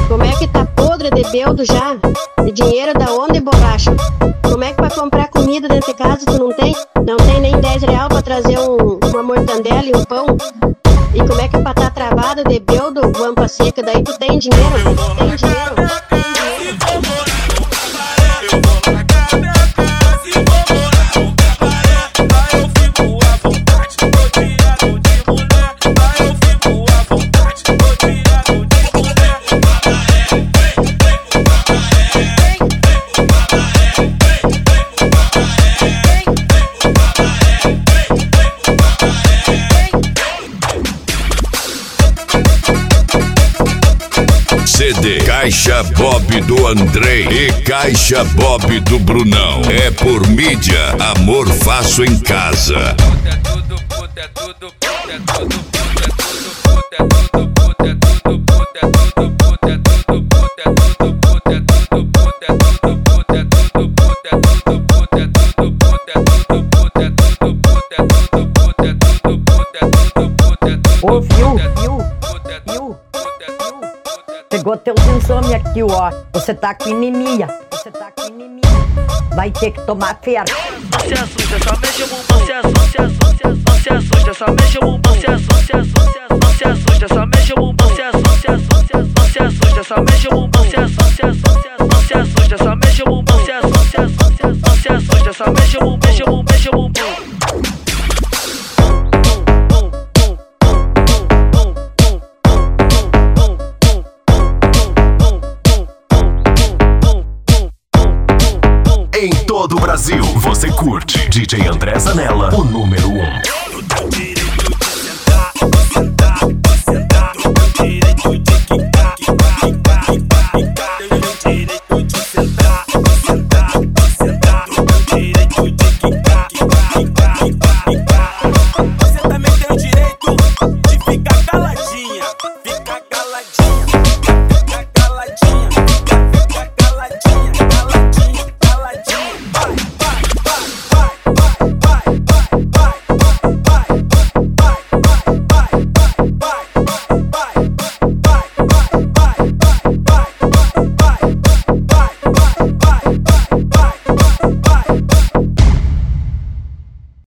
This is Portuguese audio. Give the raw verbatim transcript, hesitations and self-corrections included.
Como é que tá podre de beldo já? De dinheiro da onde, borracha? Como é que pra comprar comida dentro de casa tu não tem? Não tem nem dez real pra trazer um, uma mortandela e um pão? E como é que pra tá travada de beldo, guampa seca? Daí tu tem dinheiro? Tu tem dinheiro? C D Caixa Bob do Andrei e Caixa Bob do Brunão. É por mídia, amor faço em casa. Ô, viu, viu, viu? Chegou teu exame aqui, ó. Você tá com anemia. Você tá com anemia. Vai ter que tomar ferro. Não se assusta, só mexe o bumbum. Não se assusta, não se assusta, só mexe o bumbum. Não se assusta, não se assusta, só mexe o bumbum. Não se assusta, não se assusta, só mexe o bumbum. Não se assusta, não se assusta, só mexe o bumbum. Não se assusta, não se assusta, só mexe o bumbum. Mexe o bumbum, mexe o bumbum. Em todo o Brasil, você curte D J André Zanella, o número um.